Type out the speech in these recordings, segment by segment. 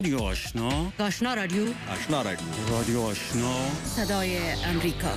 رادیو آشنا، آشنا رادیو، آشنا رادیو، رادیو آشنا، صدای امریکا.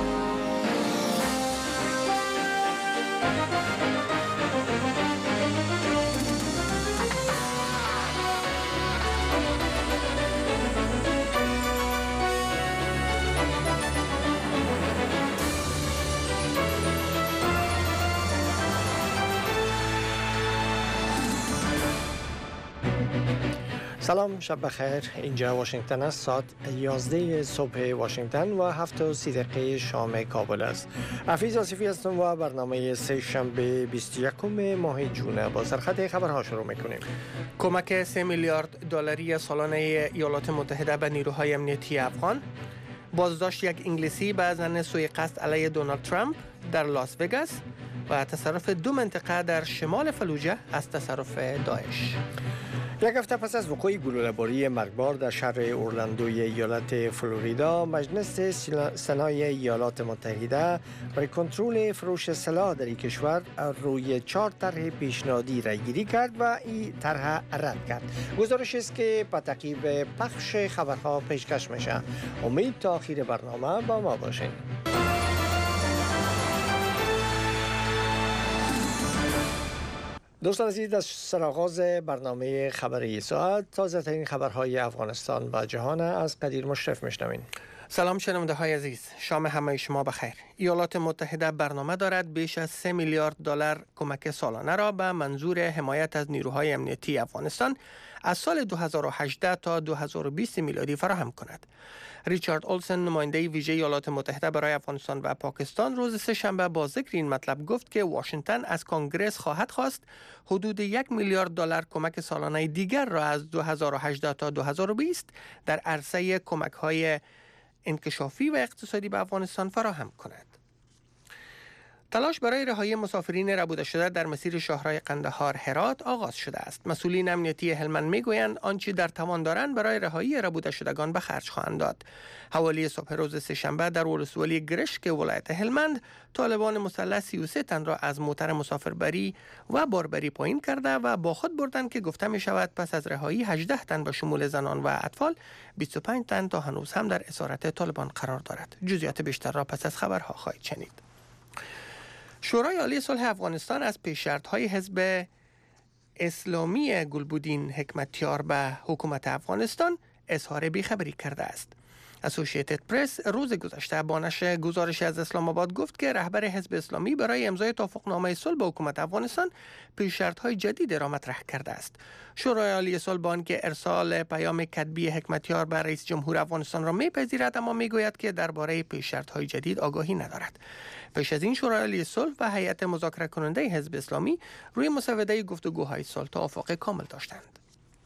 سلام، شب بخیر. اینجا واشنگتن است. ساعت 11 صبح واشنگتن و 7:30 شام کابل است. حفیظ آصفی هستم و برنامه سه شنبه 21 ماه جون با سرخط خبرها شروع میکنیم. کمک 3 میلیارد دلاری سالانه ایالات متحده به نیروهای امنیتی افغان، بازداشت یک انگلیسی به زن سوء قصد علیه دونالد ترامپ در لاس وگاس و تصرف 2 منطقه در شمال فلوجه از تصرف داعش. یک هفته پس از وقوع گلوله‌باری مرگبار در شهر اورلندوی ایالت فلوریدا، مجلس سنای ایالات متحده برای کنترل فروش سلاح در این کشور روی 4 طرح پیشنهادی رایگیری کرد و این طرح رد کرد. گزارش است که به تعقیب پخش خبرها پیشکش میشه. امید تا آخر برنامه با ما باشین. دوستان عزیز، در سرآغاز برنامه خبری ساعت تازه ترین خبرهای افغانستان و جهان از قدیر مشرف میشنوین. سلام شنونده های عزیز، شام همه شما بخیر. ایالات متحده برنامه دارد بیش از 3 میلیارد دلار کمک سالانه را به منظور حمایت از نیروهای امنیتی افغانستان از سال 2018 تا 2020 میلادی فراهم کند. ریچارد اولسن، نماینده ویژه ایالات متحده برای افغانستان و پاکستان، روز سه‌شنبه با ذکر این مطلب گفت که واشنگتن از کنگره خواهد خواست حدود 1 میلیارد دلار کمک سالانه دیگر را از 2018 تا 2020 در عرصه کمک‌های انکشافی و اقتصادی به افغانستان فراهم کند. تلاش برای رهایی مسافرین ربوده شده در مسیر شاهراه قندهار هرات آغاز شده است. مسئولین امنیتی هلمند میگویند آنچه در توان دارند برای رهایی ربوده شدگان به خرج خواهند داد. حوالی صبح روز سه‌شنبه در ولسوالی گرشک ولایت هلمند، طالبان مسلح 33 تن را از موتر مسافربری و باربری پایین کرده و با خود بردند که گفته می شود پس از رهایی 18 تن به شمول زنان و اطفال، 25 تن تا هنوز هم در اسارت طالبان قرار دارد. جزئیات بیشتر را پس از خبرها خواهید شنید. شورای عالی صلح افغانستان از پیش‌شرط‌های حزب اسلامی گلبودین حکمتیار به حکومت افغانستان اظهار بیخبری کرده است. اسوسییتد پرس روز گذشته با نشر گزارشی از اسلام آباد گفت که رهبر حزب اسلامی برای امضای توافقنامه صلح با حکومت افغانستان پیش‌شرط‌های جدید را مطرح کرده است. شورای عالی صلح با آنکه ارسال پیام کتبی حکمتیار به رئیس جمهور افغانستان را می‌پذیرد، اما می‌گوید که درباره پیش‌شرط‌های جدید آگاهی ندارد. پیش از این شورای عالی صلح و هیئت مذاکره کننده حزب اسلامی روی مسوده گفتگوهای صلح توافق کامل داشتند.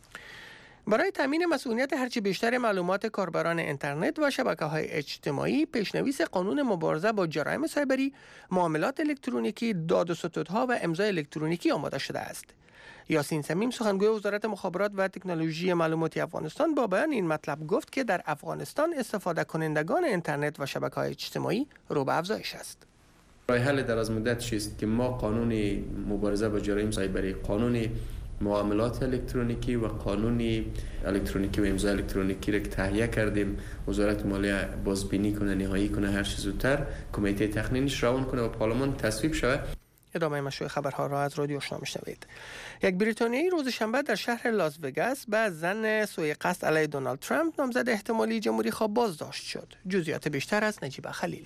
برای تامین مسئولیت هرچه بیشتر معلومات کاربران اینترنت و شبکه‌های اجتماعی، پیشنویس قانون مبارزه با جرایم سایبری، معاملات الکترونیکی، داد و ستودها و امضای الکترونیکی آماده شده است. یاسین صمیم، سخنگوی وزارت مخابرات و تکنولوژی معلوماتی افغانستان، با بیان این مطلب گفت که در افغانستان استفاده کنندگان اینترنت و شبکه‌های اجتماعی رو به افزایش است. راه حل دراز مدت است که ما قانون مبارزه با جرایم سایبری، قانون معاملات الکترونیکی و قانون الکترونیکی و امضای الکترونیکی را که تهیه کردیم، وزارت مالیه بازبینی کنه، نهایی کنه، هر چه زودتر کمیته تقنینش روان کنه و پارلمان تصویب شود. ادامه مشروع خبرها را از رادیو آشنا میشنوید. یک بریتانیایی روز شنبه در شهر لاس وگاس به زن سوء قصد علیه دونالد ترامپ، نامزد احتمالی جمهوری خواه، بازداشت شد. جزئیات بیشتر از نجیب خلیل.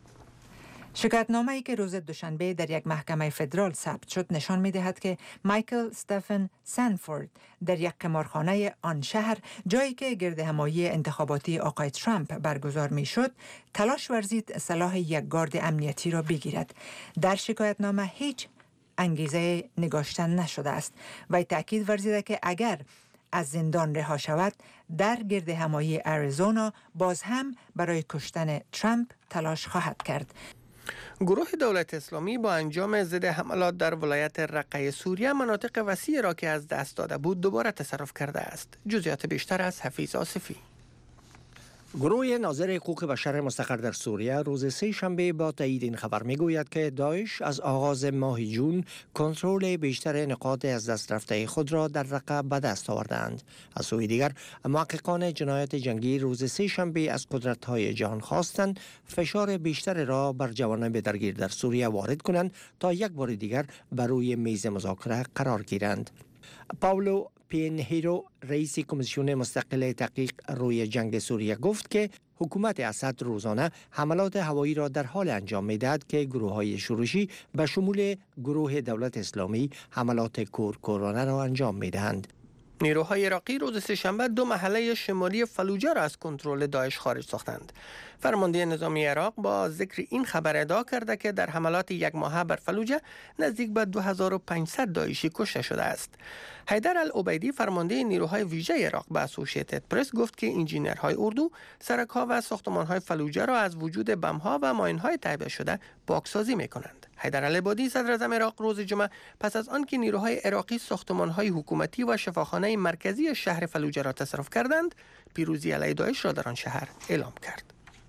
شکایتنامه‌ای که روز دوشنبه در یک محکمه فدرال ثبت شد نشان می‌دهد که مایکل استفن سنفورد در یک قمارخانه آن شهر، جایی که گردهمایی انتخاباتی آقای ترامپ برگزار می‌شد، تلاش ورزید سلاح یک گارد امنیتی را بگیرد. در شکایتنامه هیچ انگیزه نگاشتن نشده است و تأکید ورزیده که اگر از زندان رها شود، در گردهمایی اریزونا باز هم برای کشتن ترامپ تلاش خواهد کرد. گروه دولت اسلامی با انجام ضد حملات در ولایت رقه سوریه مناطق وسیع را که از دست داده بود دوباره تصرف کرده است. جزئیات بیشتر از حفیظ آصفی. گروه ناظر حقوق بشر مستقر در سوریه روز سه شنبه با تایید این خبر میگوید که داعش از آغاز ماه جون کنترل بیشتر نقاط از دست رفته خود را در رقه به دست آوردند. از سوی دیگر محققان جنایت جنگی روز سه شنبه از قدرت‌های جهان خواستند فشار بیشتر را بر جوانان درگیر در سوریه وارد کنند تا یک بار دیگر بر روی میز مذاکره قرار گیرند. پاولو پینهیرو رئیس کمیسیون مستقل تحقیق روی جنگ سوریه گفت که حکومت اسد روزانه حملات هوایی را در حال انجام می‌دهد که گروه‌های شورشی به شمول گروه دولت اسلامی حملات کورکورانه را انجام می‌دهند. نیروهای عراقی روز سه‌شنبه 2 محله شمالی فلوجه را از کنترل داعش خارج ساختند. فرمانده نظامی عراق با ذکر این خبر ادعا کرده که در حملات یک ماهه بر فلوجه نزدیک به 2500 داعشی کشته شده است. حیدر العبیدی فرمانده نیروهای ویژه عراق به اسوسییتد پرس گفت که انجینرهای اردو سرک‌ها و ساختمان‌های فلوجه را از وجود بم‌ها و ماین‌های تعبیه شده پاکسازی می‌کنند. حیدر العبیدی صدر اعظم عراق روز جمعه پس از آنکه نیروهای عراقی ساختمان‌های حکومتی و شفاخانه مرکزی شهر فلوجه را تصرف کردند، پیروزی علیه داعش را در آن شهر اعلام کرد.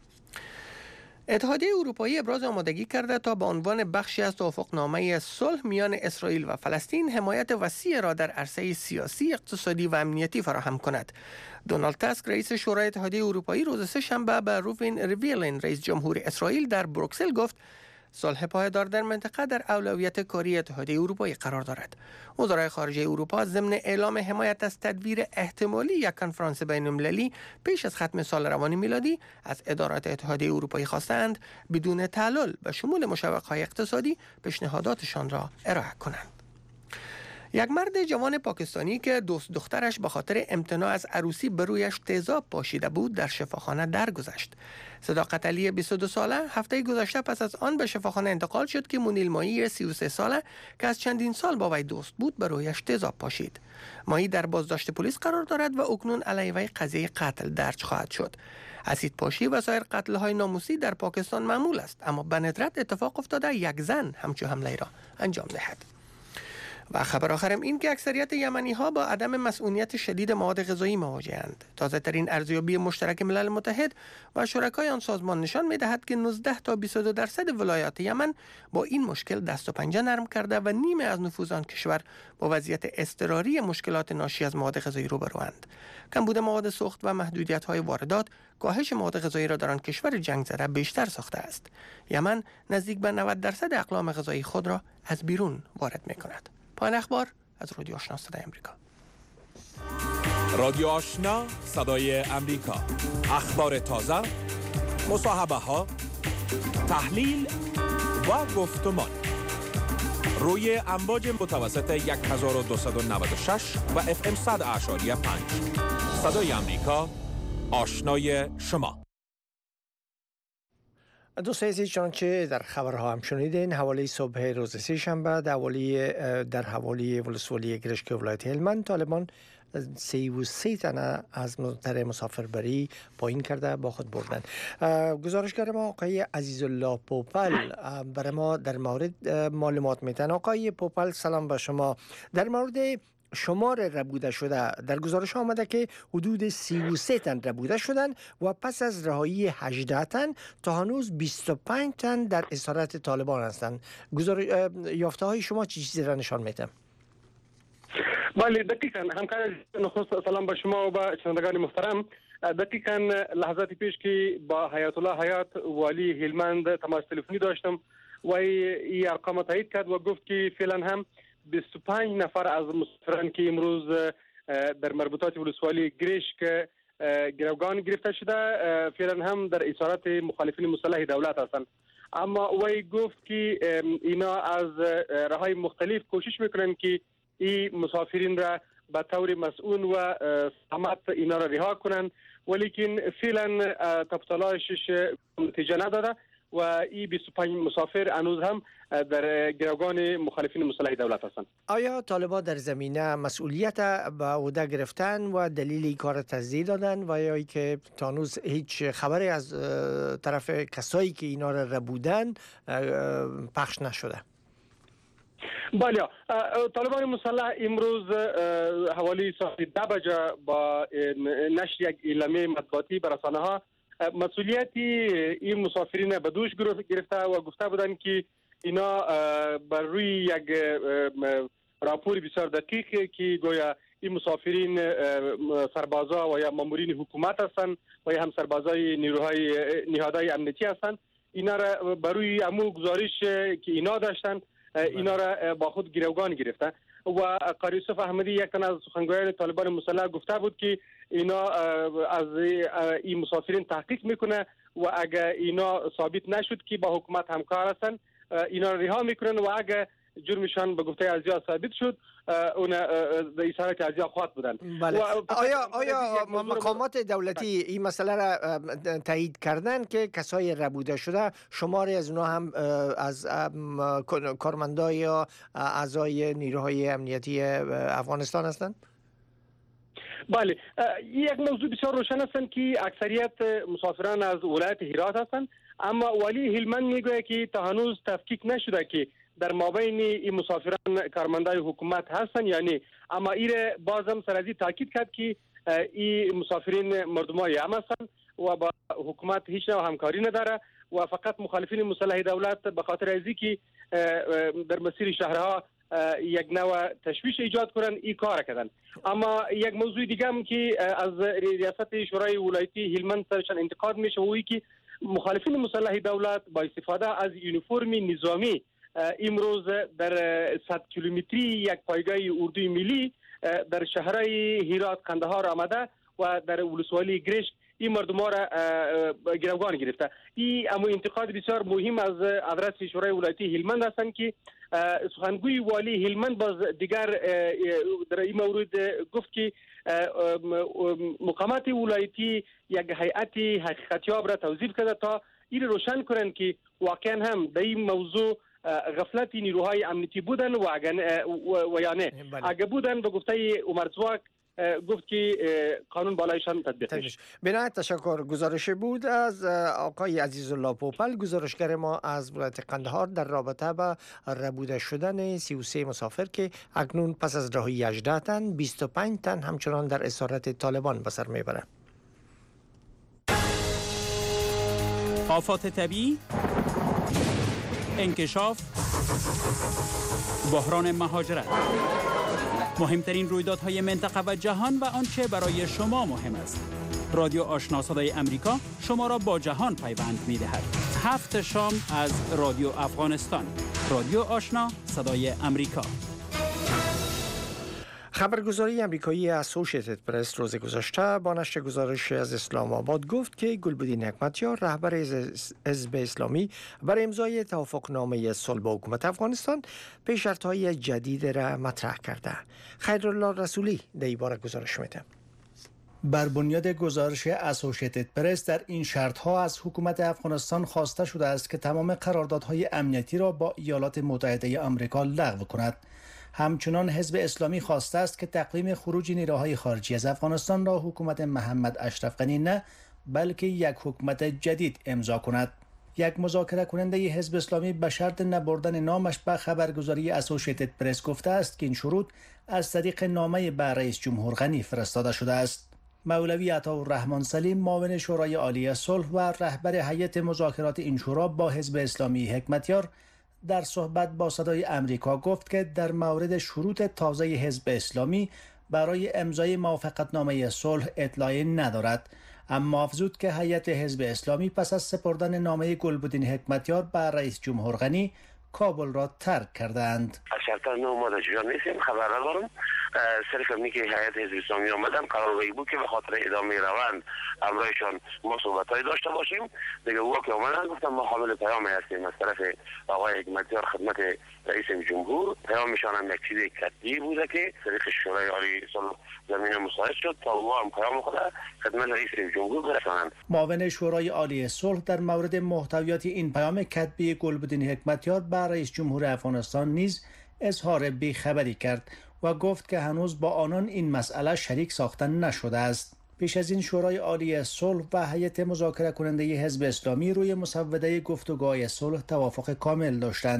اتحادیه اروپایی ابراز آمادگی کرده تا به عنوان بخشی از توافقنامه صلح میان اسرائیل و فلسطین حمایت وسیع را در عرصه سیاسی، اقتصادی و امنیتی فراهم کند. دونالد تاسک رئیس شورای اتحادیه اروپایی روز سه‌شنبه به روین ریویلین رئیس جمهور اسرائیل در بروکسل گفت صلح پایدار در منطقه در اولویت کاری اتحادیه اروپایی قرار دارد. وزرای خارجه اروپا ضمن اعلام حمایت از تدویر احتمالی یک کنفرانس بین‌المللی پیش از ختم سال روانی میلادی از ادارات اتحادیه اروپایی خواستند بدون تعلل به شمول مشوق‌های اقتصادی پیشنهاداتشان را ارائه کنند. یک مرد جوان پاکستانی که دوست دخترش به خاطر امتناع از عروسی بر رویش تیزاب پاشیده بود در شفاخانه درگذشت. صداقت علی 22 ساله هفته گذشته پس از آن به شفاخانه انتقال شد که منیل مایی 33 ساله که از چندین سال با وی دوست بود بر رویش تیزاب پاشید. مایی در بازداشت پلیس قرار دارد و اکنون علیه وی قضیه قتل درج خواهد شد. اسید پاشی و سایر قتل‌های ناموسی در پاکستان معمول است، اما به ندرت اتفاق افتاده یک زن همچون حمله را انجام دهد. و خبر آخرم این که اکثریت یمنی‌ها با عدم مسئولیت شدید مواد غذایی مواجه‌اند. تازه‌ترین ارزیابی مشترک ملل متحد و شرکای آن سازمان نشان می‌دهد که 19 تا 22% ولایات یمن با این مشکل دست و پنجه نرم کرده و نیمه از نفوذ آن کشور با وضعیت اضطراری مشکلات ناشی از مواد غذایی روبروند. کمبود مواد سوخت و محدودیت‌های واردات کاهش مواد غذایی را در آن کشور جنگ زده بیشتر ساخته است. یمن نزدیک به 90% اقلام غذایی خود را از بیرون وارد می‌کند. پایان اخبار از رادیو آشنا صدای امریکا. رادیو آشنا صدای امریکا، اخبار تازه، مصاحبه ها، تحلیل و گفتمان روی امواج متوسط 1296 و FM 100.5. صدای امریکا، آشنای شما. دوستان عزیز، چنانچه در خبرها هم شنیدین، حوالی صبح روز سه‌شنبه در حوالی ولسوالی گرشک ولایت هلمند طالبان 33 تنه از مسافربری پایین کرده با خود بردن. گزارشگر ما آقای عزیزالله پوپل برای ما در مورد معلومات میتن. آقای پوپل سلام به شما. در مورد شمار ربوده شده در گزارش آمده که حدود 33 تن ربوده شدن و پس از رهایی 18 تن تا هنوز 25 تن در اسارت طالبان هستند. یافته های شما چه چیزی را نشان میده؟ بله دقیقاً همکار نخست سلام به شما و به شنوندگان محترم. دقیقاً لحظات پیش که با حیات الله حیات والی هلمند تماس تلفنی داشتم و این ارقام تایید کرد و گفت که فعلا هم 25 نفر از مسافران که امروز در مربوطات ولسوالی گرشک گروگان گرفته شده فعلا هم در اسارت مخالفین مسلح دولت هستند. اما وی گفت که اینا از راههای مختلف کوشش میکنن که این مسافرین را به طور مسئول و سلامت اینا را رها کنن، ولیکن فعلا تفتالاشش نتیجه نداده و این 25 مسافر هنوز هم در گروگان مخالفین مسلح دولت هستند. آیا طالبان در زمینه مسئولیت به عهده گرفتن و دلیل این کار تزدید دادن و یا که تا هنوز هیچ خبری از طرف کسایی که اینا را ربودن پخش نشده؟ بله، طالبان مسلح امروز حوالی ساعت 10 بجه با نشر یک اعلامیه مطبوعاتی به رسانه ها مسئولیتی این مسافرین به دوش گرفته و گفته بودند که اینا بر روی یک راپور بسیار دقیق که گویا این مسافرین سربازا و یا مامورین حکومت هستند و یا هم سربازای نیروهای نهادهای امنیتی هستند، اینا را بر روی امو گزارش که اینا داشتن اینا را با خود گروگان گرفته و قاری یوسف احمدی یک تن از سخنگویان طالبان مسلح گفته بود که اینا از این مسافرین تحقیق میکنه و اگر اینا ثابت نشد که با حکومت همکار هستن اینا را رها میکنن و اگر جرمشان به گفته ازیا ثابت شد اون در اصالت ازیا خواهد بودن. بله. آیا مقامات دولتی این مسئله را تایید کردن که کسای ربوده شده شماری از اونها هم از کارمندای یا اعضای نیروهای امنیتی افغانستان هستند؟ بله، یک موضوع بسیار روشن هستند که اکثریت مسافران از ولایت هرات هستند، اما ولی هلمند میگوید که تا هنوز تفکیک نشده که در مابین این مسافران کارمندای حکومت هستند یعنی، اما ایره بازم سرازی تاکید کرد که این مسافرین مردمای هم هستند و با حکومت هیچ نوع همکاری نداره و فقط مخالفین مسلح دولت به خاطر ازی که در مسیر شهرها یک نوع تشویش ایجاد کنن این کار کردن. اما یک موضوع دیگه هم که از ریاست شورای ولایتی هلمند سرشان انتقاد میشه و که مخالفین مسلح دولت با استفاده از یونیفرم نظامی امروز در 100 کیلومتری یک پایگاه اردوی ملی در شهرهای هرات قندهار آمده و در ولسوالی گرشک این مردم ها را گروگان گرفته. این اما انتقاد بسیار مهم از ادرس شورای ولایتی هلمند هستند که سخنگوی والی هلمند باز دیگر در این مورد گفت که مقامات ولایتی یک هیئت حقیقتیاب را توظیف کرده تا این روشن کنند که واقعا هم در این موضوع غفلت نیروهای امنیتی بودن و یا نه. اگه بودن به گفته عمر زواک گفت که قانون بالایشان تطبیق میشه. بنابراین تشکر. گزارش بود از آقای عزیزالله پوپل، گزارشگر ما از ولایت قندهار در رابطه با ربوده شدن 33 مسافر که اکنون پس از رهایی 18 تن 25 تن همچنان در اسارت طالبان به سر میبرند. آفات طبیعی، انکشاف، بحران مهاجرت، مهمترین رویدادهای منطقه و جهان و آنچه برای شما مهم است. رادیو آشنا صدای امریکا شما را با جهان پیوند می‌دهد. 7 شام از رادیو افغانستان. رادیو آشنا صدای امریکا. خبرگزاری امریکایی اسوسییتد پرس روز گذشته با نشر گزارش از اسلام آباد گفت که گلبدین حکمتیار رهبر حزب اسلامی برای امضای توافقنامه صلح با حکومت افغانستان پیش‌شرط‌های جدید را مطرح کرده. خیرالله رسولی در این باره گزارش میده. بر بنیاد گزارش اسوسییتد پرس در این شرط‌ها از حکومت افغانستان خواسته شده است که تمام قراردادهای امنیتی را با ایالات متحده آمریکا لغو کند. همچنان حزب اسلامی خواسته است که تقویم خروج نیروهای خارجی از افغانستان را حکومت محمد اشرف غنی نه بلکه یک حکومت جدید امضا کند. یک مذاکره کننده حزب اسلامی به شرط نبردن نامش به خبرگزاری اسوسییتد پرس گفته است که این شروط از طریق نامه به رئیس جمهور غنی فرستاده شده است. مولوی عطاالرحمن سلیم معاون شورای عالی صلح و رهبر هیئت مذاکرات این شورا با حزب اسلامی حکمتیار در صحبت با صدای امریکا گفت که در مورد شروط تازه حزب اسلامی برای امضای موافقتنامه صلح اطلاعی ندارد، اما افزود که هیئت حزب اسلامی پس از سپردن نامه گلبدین حکمتیار به رئیس جمهور غنی کابل را ترک کردند. از شرط ما متوجه نیستیم، خبر ندارم. صرف اینی که هیئت حزب اسلامی آمدن قرار بود که به خاطر ادامه روند امرایشان ما صحبت‌های داشته باشیم. دیگه او که اومدن گفتم ما حامل پیام هستیم از طرف آقای حکمتیار خدمت رئیس جمهور. پیامشان هم یک چیز کتبی بوده که طریق شورای عالی صلح زمین مساعد شد تا او هم پیام خود خدمت رئیس جمهور برسانند. معاون شورای عالی صلح در مورد محتویات این پیام کتبی گلبدین حکمتیار به رئیس جمهور افغانستان نیز اظهار بی‌خبری کرد و گفت که هنوز با آنان این مسئله شریک ساختن نشده است. پیش از این شورای عالی صلح و هیئت مذاکره کننده حزب اسلامی روی مسوده گفتگوهای صلح توافق کامل داشتند.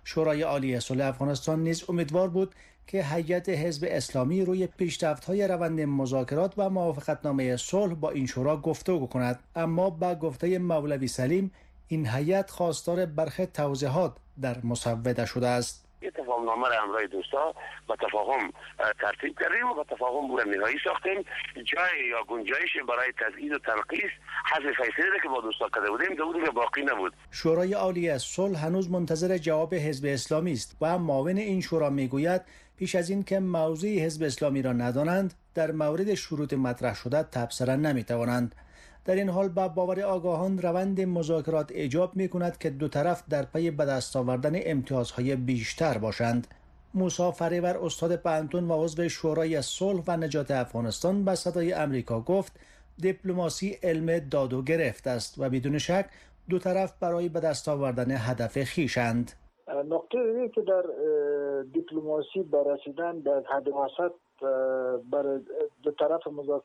شورای عالی صلح افغانستان نیز امیدوار بود که هیئت حزب اسلامی روی پیشرفت‌های روند مذاکرات و موافقتنامه صلح با این شورا گفتگو کند، اما با گفته مولوی سلیم این هیئت خواستار برخی توضیحات در مسوده شده است. تفاهمنامه را همراه دوستا با تفاهم ترتیب کردیم و با تفاهم بور نهایی ساختیم. جای یا گنجایش برای تضعیف و تنقیص حذف فیصله که با دوستا کرده بودیم که باقی نبود. شورای عالی صلح هنوز منتظر جواب حزب اسلامی است و معاون این شورا میگوید پیش از این که موضوع حزب اسلامی را ندانند در مورد شروط مطرح شده تبصره نمیتوانند. در این حال با باور آگاهان روند مذاکرات ایجاب می کند که دو طرف در پی به دست آوردن امتیازهای بیشتر باشند. موسی فریور استاد پانتون و عضو شورای صلح و نجات افغانستان به صدای امریکا گفت دیپلماسی علم داد و گرفت است و بدون شک دو طرف برای به دست آوردن هدف خویشند. نقطه دیگه که در دیپلماسی بررسیدن در حد وسط برای دو طرف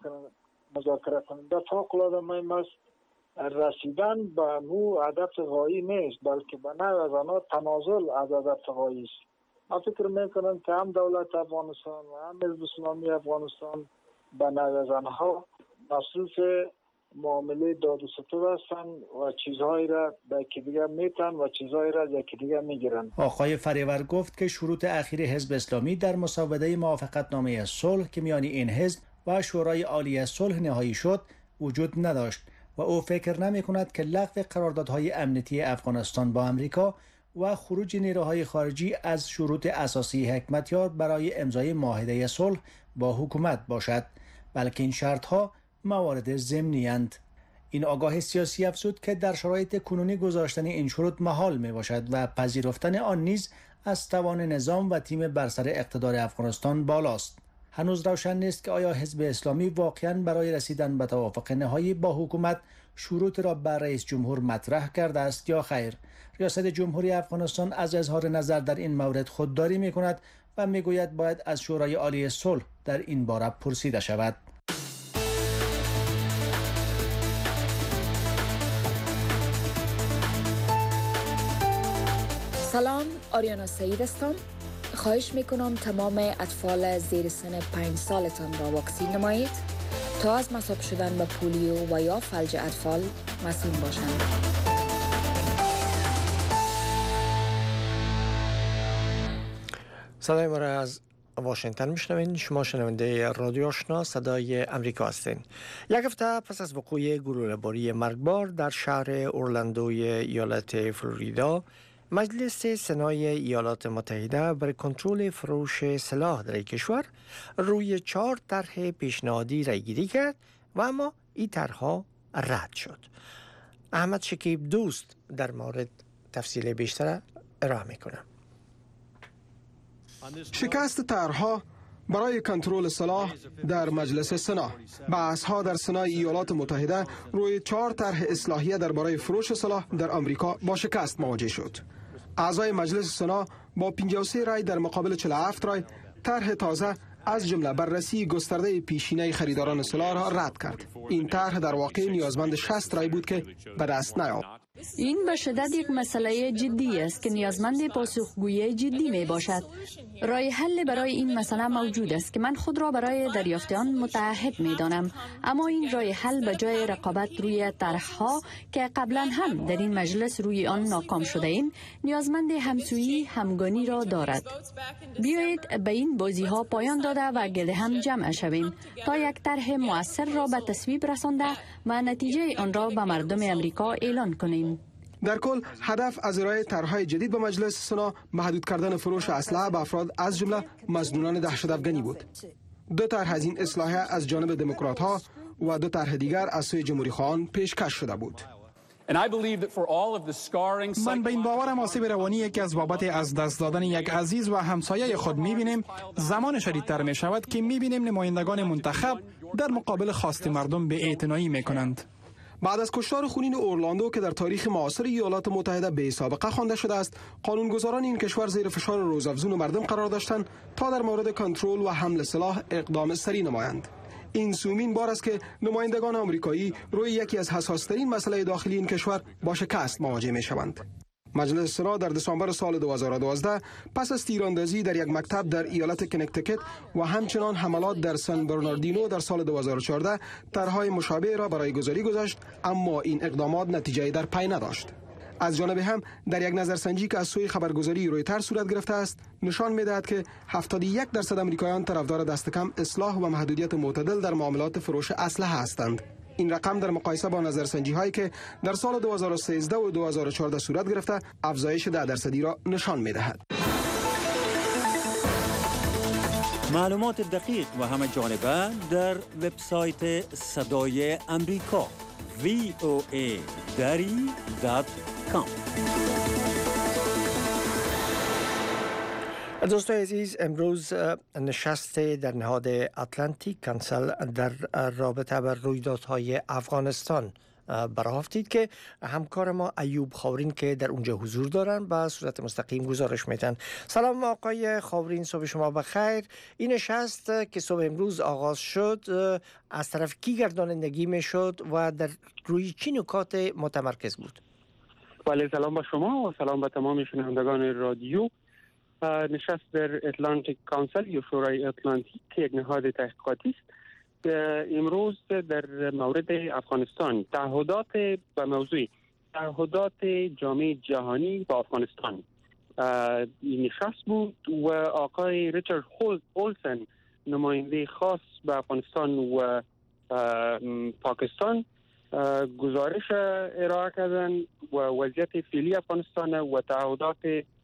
مذاکره کننده فوق‌العاده مهم است. رسیدن به مو هدف غایی نیست بلکه به نوع از آنها تنازل از هدف غایی است. من فکر میکنم که هم دولت افغانستان و هم حزب اسلامی افغانستان به نوع از آنها مصروف معامله داد و ستد هستند و چیزهایی را به یکی دیگر میتن و چیزهایی را یکی دیگر میگیرن. آقای فریور گفت که شروط اخیر حزب اسلامی در مسوده موافقتنامه صلح که میان این حزب و شورای عالی صلح نهایی شد وجود نداشت و او فکر نمی کند که لغو قراردادهای امنیتی افغانستان با امریکا و خروج نیروهای خارجی از شروط اساسی حکمتیار برای امضای معاهده صلح با حکومت باشد، بلکه این شرطها موارد ضمنی اند. این آگاه سیاسی افزود که در شرایط کنونی گذاشتن این شروط محال می باشد و پذیرفتن آن نیز از توان نظام و تیم بر سر اقتدار افغانستان بالاست. هنوز روشن نیست که آیا حزب اسلامی واقعاً برای رسیدن به توافق نهایی با حکومت شروط را بر رئیس جمهور مطرح کرده است یا خیر. ریاست جمهوری افغانستان از اظهار نظر در این مورد خودداری می کند و می گوید باید از شورای عالی صلح در این باره پرسیده شود. سلام، آریانا سعید هستم. خواهش میکنم تمام اطفال زیر سن 5 سالتان را واکسین نمایید تا از مصاب شدن به پولیو و یا فلج اطفال مسئول باشند. صدای ما را از واشنگتن میشنوین. شما شنونده رادیو آشنا صدای امریکا هستین. یک هفته پس از وقوع گلوله‌باری مرگبار در شهر اورلندوی ایالت فلوریدا، مجلس سنای ایالات متحده برای کنترل فروش سلاح در کشور روی 4 طرح پیشنهادی رایگیری کرد و اما این طرح‌ها رد شد. احمد شکیب دوست در مورد تفصیل بیشتر ارائه میکنه. شکست طرح‌ها برای کنترل سلاح در مجلس سنا. بحث‌ها در سنای ایالات متحده روی 4 طرح اصلاحیه درباره فروش سلاح در آمریکا با شکست مواجه شد. اعضای مجلس سنا با 53 رای در مقابل 47 رای طرح تازه از جمله بررسی گسترده پیشینه خریداران سلاح را رد کرد. این طرح در واقع نیازمند 60 رای بود که به دست نیامد. این به شدت یک مسئله جدی است که نیازمند پاسخگویی جدی می باشد. راه حل برای این مسئله موجود است که من خود را برای دریافت آن متعهد می دانم، اما این راه حل به جای رقابت روی طرح‌ها که قبلا هم در این مجلس روی آن ناکام شده ایم، نیازمند همسویی همگانی را دارد. بیایید به این بازی ها پایان داده و گرد هم جمع شویم تا یک طرح مؤثر را به تصویب رسانده و نتیجه آن را به مردم امریکا اعلان کنیم. در کل هدف از ارائه طرح‌های جدید به مجلس سنا محدود کردن فروش اسلحه به افراد از جمله مظنونان دهشت افغانی بود. 2 طرح از این اصلاحیه از جانب دموکرات‌ها و 2 طرح دیگر از سوی جمهوری‌خواهان پیشکش شده بود. من به این باورم آسیب روانی که از بابت از دست دادن یک عزیز و همسایه خود می‌بینیم زمان شدیدتر می‌شود که می‌بینیم نمایندگان منتخب در مقابل خواست مردم بی‌اعتنایی می‌کنند. بعد از کشتار خونین اورلاندو که در تاریخ معاصر ایالات متحده بی سابقه خوانده شده است، قانونگذاران این کشور زیر فشار روزافزون مردم قرار داشتند تا در مورد کنترل و حمل سلاح اقدام سریع نمایند. این سومین بار است که نمایندگان آمریکایی روی یکی از حساس‌ترین مسائل داخلی این کشور با شکست مواجه می‌شوند. مجلس سنا در دسامبر سال 2012 پس از تیراندازی در یک مکتب در ایالت کنکتیکت و همچنان حملات در سن برناردینو در سال 2014 طرح‌های مشابه را برای گذاری گذاشت، اما این اقدامات نتیجه در پی نداشت. از جانب هم در یک نظرسنجی که از سوی خبرگزاری رویترز صورت گرفته است نشان می‌دهد که 71% آمریکایان طرفدار دست کم اصلاح و محدودیت معتدل در معاملات فروش اسلحه هستند. این رقم در مقایسه با نظرسنجی هایی که در سال 2013 و 2014 صورت گرفته افزایش 10% را نشان می‌دهد. معلومات دقیق و همه جانبه در وبسایت صدای امریکا voa.com. دوستان عزیز، امروز نشست در نهاد اتلانتیک کانسل در رابطه با رویدادهای افغانستان برافتید که همکار ما ایوب خاورین که در اونجا حضور دارن به صورت مستقیم گزارش میدن. سلام آقای خاورین، صبح شما بخیر. این نشست که صبح امروز آغاز شد از طرف کی گردانندگی میشد و در روی چه نکات متمرکز بود؟ بله، سلام با شما و سلام به تمام شنوندگان رادیو. نشست در اتلانتیک کانسل یا شورای اتلانتیک که یک نهاد تحقیقاتی است امروز در مورد افغانستان تعهدات به موضوع تعهدات جامعه جهانی با افغانستان نشست بود و آقای ریچارد اولسن نماینده خاص به افغانستان و پاکستان گزارش ارائه کردن و وضعیت فعلی افغانستان و تعهدات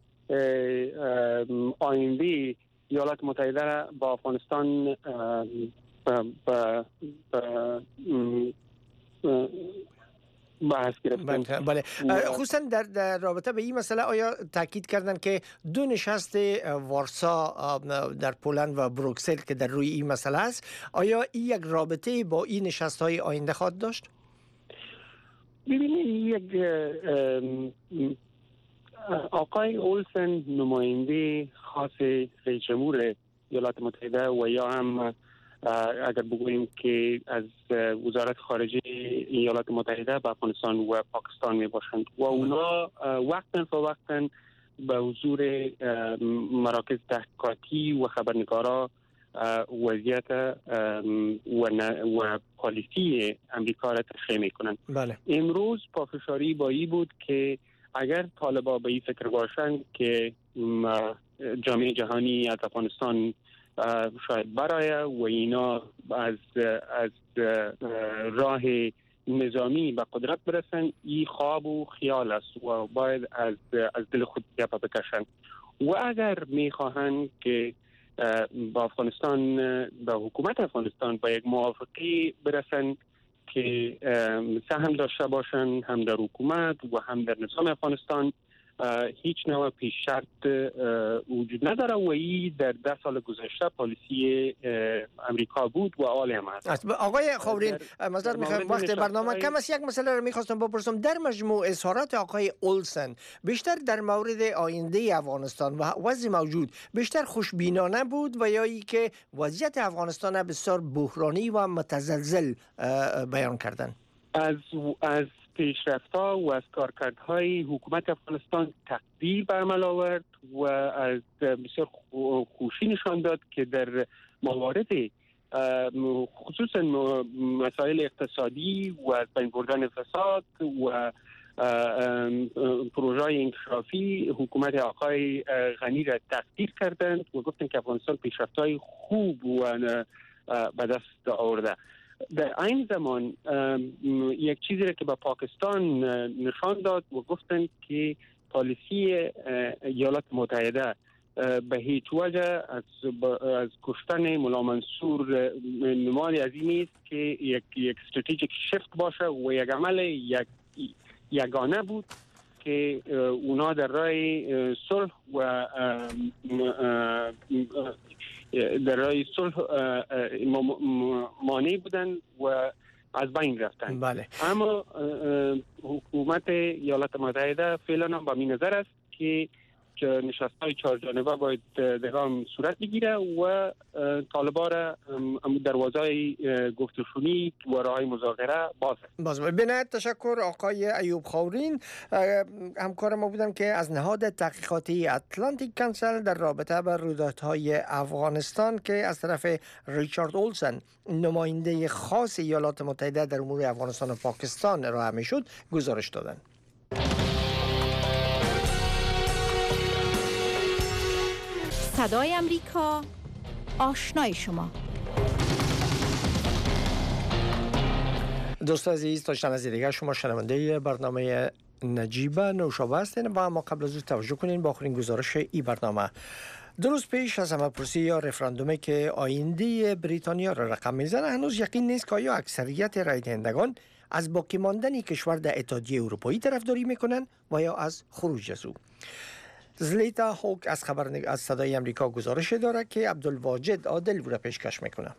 آینده ایالات متحده با افغانستان بحث گرفتن. بله، خصوصا در رابطه به این مسئله آیا تاکید کردن که دو نشست وارسا در پولند و بروکسل که در روی این مسئله است، آیا این یک رابطه با این نشست های آینده خواهد داشت؟ ببینید، آقای اولسن نماینده خاص رئیس جمهور ایالات متحده و یا هم اگر بگوییم که از وزارت خارجه ایالات متحده به افغانستان و پاکستان می باشند و اونا وقتا فوقتا به حضور مراکز تحقیقاتی و خبرنگارا وضعیت و پالیسی امریکا را تشریح می کنند. بله. امروز پافشاری با این بود که اگر طالبا به این فکر باشند که جامعه جهانی از افغانستان شاید برای و اینا از راه نظامی به قدرت برسن، این خواب و خیال است و باید از دل خود گپ بکشند. و اگر میخواهند که با افغانستان، به حکومت افغانستان با یک موافقه برسن که سهم داشته باشن هم در حکومت و هم در نظام افغانستان، هیچ نوع پیش شرط وجود نداره و این در 10 سال گذشته پالیسی امریکا بود و حال هم هست. آقای خاورین، معذرت میخوام وقت برنامه کم است، یک مسئله رو میخواستم بپرسم. در مجموع اظهارات آقای اولسن بیشتر در مورد آینده افغانستان و وضع موجود بیشتر خوشبینانه بود و یا ای که وضعیت افغانستان بسیار بحرانی و متزلزل بیان کردن؟ از پیشرفت‌ها و از کارکردهای حکومت افغانستان تقدیر برعمل آورد و از بسیار خوشی نشان داد که در موارد خصوصا مسائل اقتصادی و از بین بردن فساد و پروژه انکشافی حکومت آقای غنی را تقدیر کردند و گفتند که افغانستان پیشرفت‌های خوب و به دست آورده. در این زمان یک چیزی را که به پاکستان نشان داد و گفتند که پالیسی ایالات متحده به هیچ وجه از کشتن ملا منصور نمادی از این نیست که یک استراتژیک شفت باشه و یک عمل یگانه بود که اونا در راه صلح و در راه صلح مانع بودن و از بین رفتن. بله. اما حکومت ایالات متحده فعلا با این نظر است که نشست‌های 4 جانبه باید دگام صورت بگیره و طالبان را دروازه گفتشونی و راهی مذاکره باز بنهایت تشکر آقای ایوب خاورین، همکار ما بودن که از نهاد تحقیقاتی اتلانتیک کانسل در رابطه با رویدادهای افغانستان که از طرف ریچارد اولسن نماینده خاص ایالات متحده در امور افغانستان و پاکستان ارائه می‌شد گزارش دادند. صدای امریکا، آشنای شما. دوست عزیز، تا چند دیگر شما شنونده برنامه نجیب نوشابه هستین و ما قبل از توجه کنین با آخرین گزارش این برنامه. 2 روز پیش از همه‌پرسی یا رفراندومی که آینده بریتانیا را رقم میزنه، هنوز یقین نیست که آیا اکثریت رای دهندگان از باقی ماندن کشور در اتحادیه اروپایی طرفداری میکنن و یا از خروج از او. زلیتا هوک از صدای امریکا گزارش داره که عبدالواجد عادل رو پیشکش میکنه.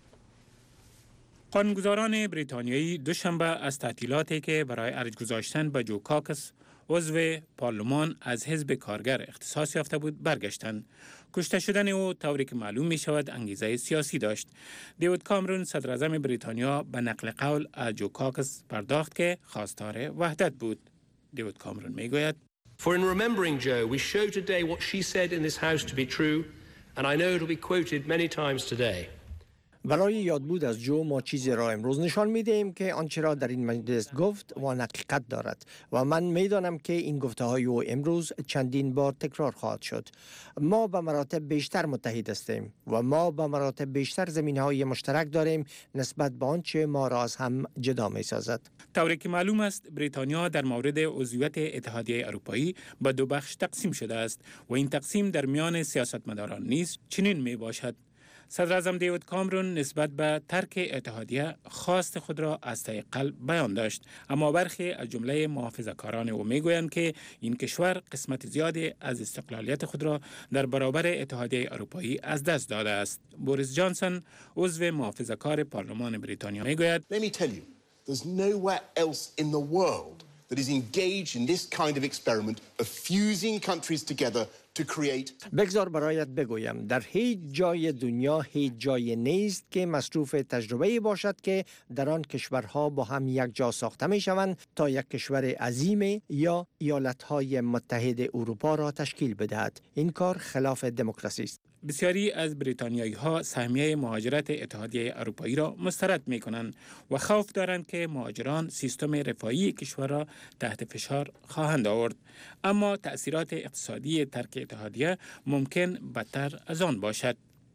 قانونگذاران بریتانیایی دوشنبه از تعطیلاتی که برای ارج گذاشتن به جو کاکس عضو پارلمان از حزب کارگر اختصاص یافته بود برگشتند. کشته شدن او طوری که معلوم می شود انگیزه سیاسی داشت. دیوید کامرون صدر اعظم بریتانیا به نقل قول از جو کاکس پرداخت که خواستار وحدت بود. دیوید کامرون می گوید For in remembering Joe, we show today what she said in this House to be true, and I know it will be quoted many times today. برای یادبود از جو ما چیزی را امروز نشان می‌دهیم که آنچه را در این مجلس گفت و حقیقت دارد و من می‌دانم که این گفته‌های او امروز چندین بار تکرار خواهد شد. ما به مراتب بیشتر متحد هستیم و ما به مراتب بیشتر زمینه‌های مشترک داریم نسبت به آنچه ما را از هم جدا می‌سازد. طوری که معلوم است بریتانیا در مورد عضویت اتحادیه اروپایی به 2 بخش تقسیم شده است و این تقسیم در میان سیاستمداران نیز چنین میباشد. صدر اعظم دیوید کامرون نسبت به ترک اتحادیه خواست خود را از ته قلب بیان داشت، اما برخی از جمله محافظه‌کاران او میگویند که این کشور قسمت زیادی از استقلالیت خود را در برابر اتحادیه اروپایی از دست داده است. بوریس جانسون عضو محافظه‌کار پارلمان بریتانیا میگوید Let me tell you, there's nowhere else in the world that is engaged in this kind of experiment of fusing countries together to create. بگذار برایت بگویم در هیچ جای دنیا هیچ جای نیست که مصروف تجربه باشد که در آن کشورها با هم یک جا ساخته می شوند تا یک کشور عظیم یا ایالتهای متحد اروپا را تشکیل بدهد. این کار خلاف دموکراسی است. بسیاری از بریتانیایی ها سهمیه مهاجرت اتحادیه اروپایی را مسترد می کنند و خوف دارند که مهاجران سیستم رفاهی کشور را تحت فشار خواهند آورد. اما تأثیرات اقتصادی ترک اتحادیه ممکن بدتر از آن باشد.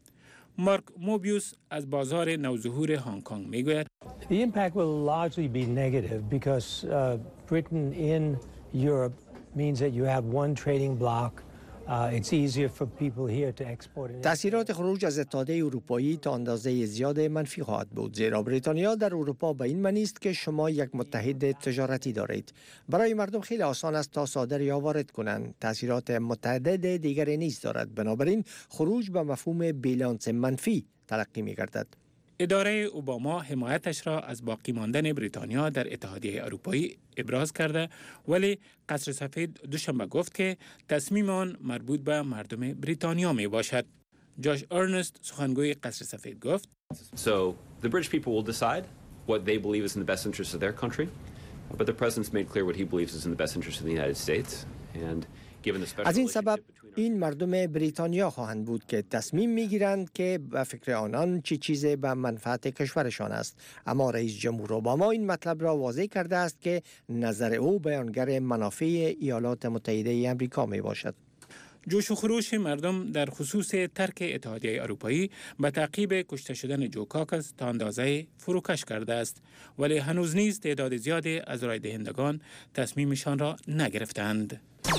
مارک موبیوس از بازار نوظهور هنگ کنگ می گوید The impact will largely be negative because Britain in Europe means that you have one trading bloc. It's easier for people here to export. تأثیرات خروج از اتحادیه اروپایی تا اندازه زیاد منفی خواهد بود، زیرا بریتانیا در اروپا به این معنی است که شما یک متحد تجارتی دارید. برای مردم خیلی آسان است تا صادر یا وارد کنند. تأثیرات متعدد دیگری نیز دارد، بنابراین خروج به مفهوم بیلانس منفی تلقی می‌گردد. اداره اوباما حمایتش را از باقی ماندن بریتانیا در اتحادیه اروپایی ابراز کرده، ولی قصر سفید دوشنبه گفت که تصمیم آن مربوط به مردم بریتانیا می باشد. جاش ارنست سخنگوی قصر سفید گفت So the British people will decide what they believe is in the best interest of their country, but the president's made clear what he believes is in the best interest of the United States. And given the special از این سبب این مردم بریتانیا خواهند بود که تصمیم میگیرند که به فکر آنان چی چیزی به منفعت کشورشان است. اما رئیس جمهور اوباما این مطلب را واضح کرده است که نظر او بیانگر منافع ایالات متحده آمریکا می باشد. جوش و خروش مردم در خصوص ترک اتحادیه اروپایی به تعقیب کشته شدن جو کاکس تا اندازه فروکش کرده است، ولی هنوز نیز تعداد زیادی از رای دهندگان تصمیمشان را نگرفتند.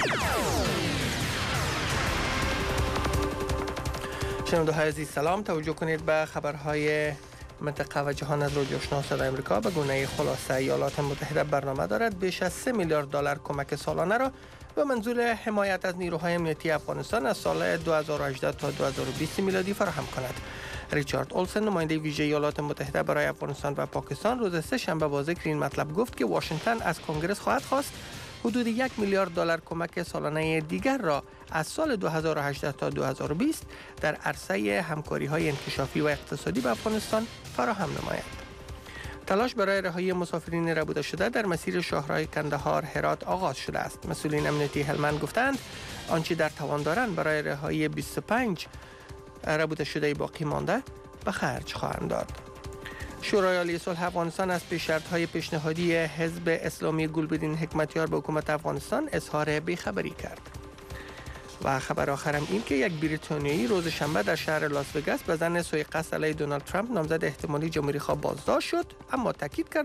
شنونده‌های عزیز سلام، توجه کنید به خبرهای منطقه و جهان از رادیو آشنا صدای آمریکا. به گونه خلاصه ایالات متحده برنامه دارد بیش از 3 میلیارد دلار کمک سالانه را به منظور حمایت از نیروهای امنیتی افغانستان از سال 2018 تا 2020 میلادی فراهم کند. ریچارد اولسن نماینده ویژه ایالات متحده برای افغانستان و پاکستان روز سه‌شنبه با ذکر این مطلب گفت که واشنگتن از کنگره خواهد خواست حدود 1 میلیارد دلار کمک سالانه دیگر را از سال 2018 تا 2020 در عرصه همکاری‌های انکشافی و اقتصادی به افغانستان فراهم نماید. تلاش برای رهایی مسافرین ربوده شده در مسیر شاهراه کندهار هرات آغاز شده است. مسئولین امنیتی هلمند گفتند آنچه در توان دارند برای رهایی 25 ربوده شده باقی مانده به خرج خواهند داد. شورای عالی صلح افغانستان از پیش‌شرط‌های پیشنهادی حزب اسلامی گلبدین حکمتیار به حکومت افغانستان اظهار بیخبری کرد. و خبر آخرم این که یک بریتانیایی روز شنبه در شهر لاس وگاس به زن سوء قصد علیه دونالد ترامپ نامزد احتمالی جمهوری‌خواه بازداشت شد، اما تاکید کرد